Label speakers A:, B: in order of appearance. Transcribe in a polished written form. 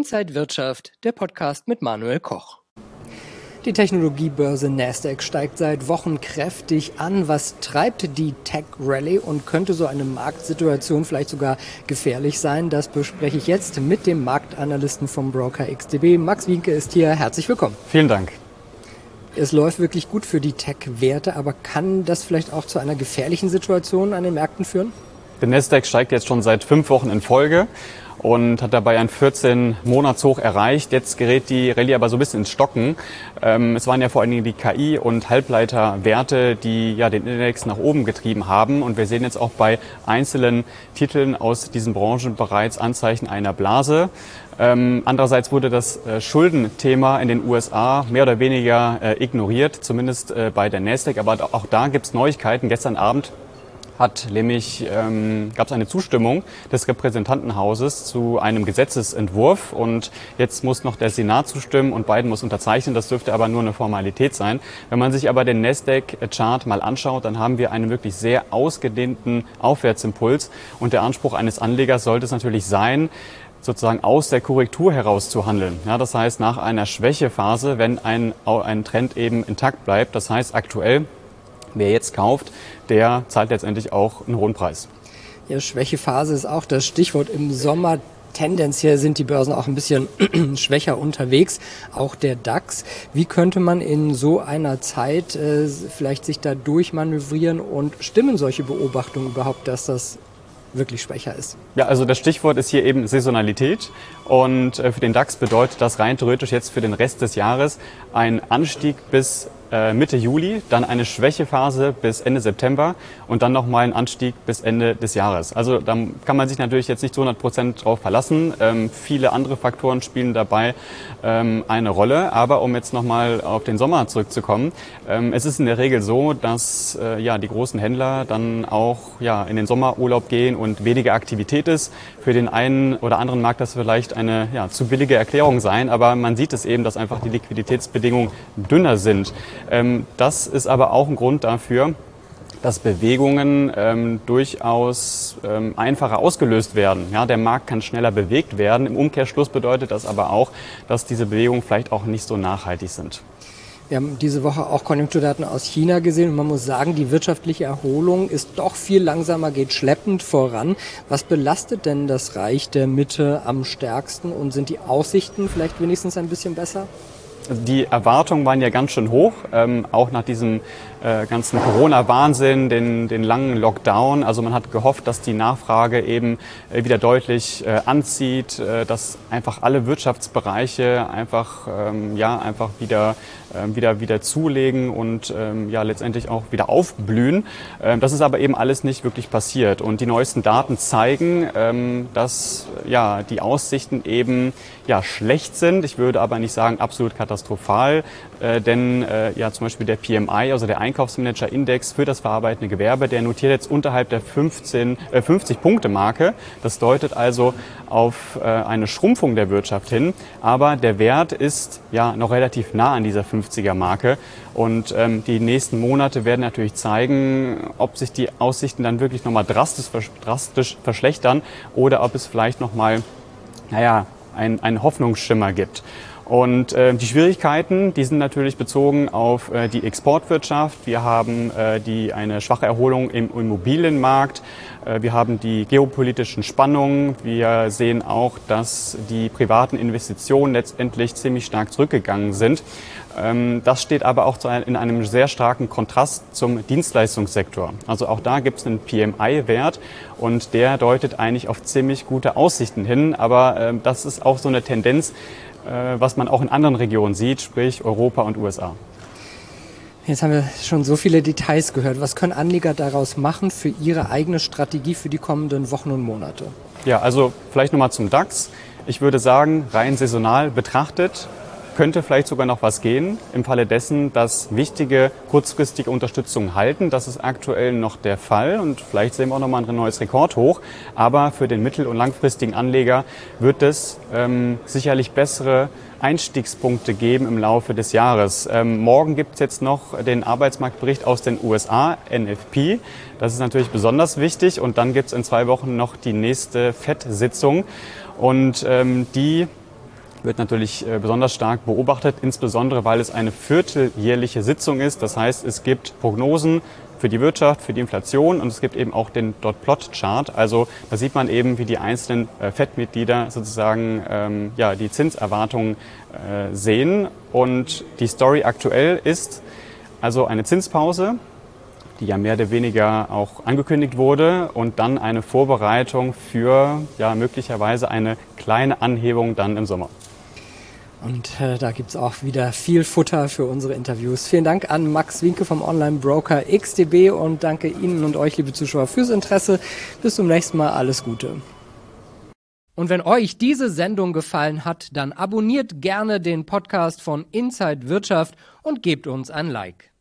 A: Inside Wirtschaft, der Podcast mit Manuel Koch. Die Technologiebörse Nasdaq steigt seit Wochen kräftig an. Was treibt die Tech-Rallye und könnte so eine Marktsituation vielleicht sogar gefährlich sein? Das bespreche ich jetzt mit dem Marktanalysten vom Broker XTB. Max Wienke ist hier. Herzlich willkommen.
B: Vielen Dank.
A: Es läuft wirklich gut für die Tech-Werte, aber kann das vielleicht auch zu einer gefährlichen Situation an den Märkten führen?
B: Der Nasdaq steigt jetzt schon seit 5 Wochen in Folge und hat dabei ein 14-Monats-Hoch erreicht. Jetzt gerät die Rallye aber so ein bisschen ins Stocken. Es waren ja vor allen Dingen die KI- und Halbleiterwerte, die ja den Index nach oben getrieben haben. Und wir sehen jetzt auch bei einzelnen Titeln aus diesen Branchen bereits Anzeichen einer Blase. Andererseits wurde das Schuldenthema in den USA mehr oder weniger ignoriert, zumindest bei der Nasdaq. Aber auch da gibt es Neuigkeiten. Gestern Abend gab es eine Zustimmung des Repräsentantenhauses zu einem Gesetzesentwurf und jetzt muss noch der Senat zustimmen und Biden muss unterzeichnen. Das dürfte aber nur eine Formalität sein. Wenn man sich aber den Nasdaq-Chart mal anschaut, dann haben wir einen wirklich sehr ausgedehnten Aufwärtsimpuls und der Anspruch eines Anlegers sollte es natürlich sein, sozusagen aus der Korrektur heraus zu handeln. Ja, das heißt nach einer Schwächephase, wenn ein Trend eben intakt bleibt. Das heißt aktuell, wer jetzt kauft, der zahlt letztendlich auch einen hohen Preis.
A: Ja, Schwächephase ist auch das Stichwort im Sommer. Tendenziell sind die Börsen auch ein bisschen schwächer unterwegs, auch der DAX. Wie könnte man in so einer Zeit vielleicht sich da durchmanövrieren und stimmen solche Beobachtungen überhaupt, dass das wirklich schwächer ist?
B: Ja, also das Stichwort ist hier eben Saisonalität und für den DAX bedeutet das rein theoretisch jetzt für den Rest des Jahres ein Anstieg bis Mitte Juli, dann eine Schwächephase bis Ende September und dann nochmal ein Anstieg bis Ende des Jahres. Also da kann man sich natürlich jetzt nicht zu 100% drauf verlassen. Viele andere Faktoren spielen dabei eine Rolle. Aber um jetzt nochmal auf den Sommer zurückzukommen, es ist in der Regel so, dass die großen Händler dann auch in den Sommerurlaub gehen und weniger Aktivität ist. Für den einen oder anderen mag das vielleicht eine zu billige Erklärung sein, aber man sieht es eben, dass einfach die Liquiditätsbedingungen dünner sind. Das ist aber auch ein Grund dafür, dass Bewegungen durchaus einfacher ausgelöst werden. Ja, der Markt kann schneller bewegt werden. Im Umkehrschluss bedeutet das aber auch, dass diese Bewegungen vielleicht auch nicht so nachhaltig sind.
A: Wir haben diese Woche auch Konjunkturdaten aus China gesehen und man muss sagen, die wirtschaftliche Erholung ist doch viel langsamer, geht schleppend voran. Was belastet denn das Reich der Mitte am stärksten und sind die Aussichten vielleicht wenigstens ein bisschen besser?
B: Die Erwartungen waren ja ganz schön hoch, auch nach diesem ganzen Corona-Wahnsinn, den langen Lockdown. Also man hat gehofft, dass die Nachfrage eben wieder deutlich anzieht, dass einfach alle Wirtschaftsbereiche einfach wieder zulegen und letztendlich auch wieder aufblühen. Das ist aber eben alles nicht wirklich passiert. Und die neuesten Daten zeigen, dass die Aussichten eben schlecht sind. Ich würde aber nicht sagen absolut katastrophal, denn zum Beispiel der PMI, also der Einkaufsmanager-Index für das verarbeitende Gewerbe, der notiert jetzt unterhalb der 50-Punkte-Marke. Das deutet also auf eine Schrumpfung der Wirtschaft hin, aber der Wert ist noch relativ nah an dieser 50er-Marke und die nächsten Monate werden natürlich zeigen, ob sich die Aussichten dann wirklich nochmal drastisch verschlechtern oder ob es vielleicht nochmal einen Hoffnungsschimmer gibt. Und die Schwierigkeiten, die sind natürlich bezogen auf die Exportwirtschaft. Wir haben eine schwache Erholung im Immobilienmarkt. Wir haben die geopolitischen Spannungen. Wir sehen auch, dass die privaten Investitionen letztendlich ziemlich stark zurückgegangen sind. Das steht aber auch in einem sehr starken Kontrast zum Dienstleistungssektor. Also auch da gibt es einen PMI-Wert und der deutet eigentlich auf ziemlich gute Aussichten hin. Aber das ist auch so eine Tendenz, was man auch in anderen Regionen sieht, sprich Europa und USA.
A: Jetzt haben wir schon so viele Details gehört. Was können Anleger daraus machen für ihre eigene Strategie für die kommenden Wochen und Monate?
B: Ja, also vielleicht nochmal zum DAX. Ich würde sagen, rein saisonal betrachtet könnte vielleicht sogar noch was gehen im Falle dessen, dass wichtige kurzfristige Unterstützungen halten. Das ist aktuell noch der Fall und vielleicht sehen wir auch nochmal ein neues Rekordhoch. Aber für den mittel- und langfristigen Anleger wird es sicherlich bessere Einstiegspunkte geben im Laufe des Jahres. Morgen gibt es jetzt noch den Arbeitsmarktbericht aus den USA, NFP. Das ist natürlich besonders wichtig. Und dann gibt es in 2 Wochen noch die nächste FED-Sitzung. Und die wird natürlich besonders stark beobachtet, insbesondere weil es eine vierteljährliche Sitzung ist. Das heißt, es gibt Prognosen für die Wirtschaft, für die Inflation und es gibt eben auch den Dot-Plot-Chart. Also da sieht man eben, wie die einzelnen FED-Mitglieder sozusagen die Zinserwartungen sehen. Und die Story aktuell ist also eine Zinspause, die ja mehr oder weniger auch angekündigt wurde und dann eine Vorbereitung für möglicherweise eine kleine Anhebung dann im Sommer.
A: Und da gibt's auch wieder viel Futter für unsere Interviews. Vielen Dank an Max Wienke vom Online-Broker XTB und danke Ihnen und euch, liebe Zuschauer, fürs Interesse. Bis zum nächsten Mal. Alles Gute. Und wenn euch diese Sendung gefallen hat, dann abonniert gerne den Podcast von Inside Wirtschaft und gebt uns ein Like.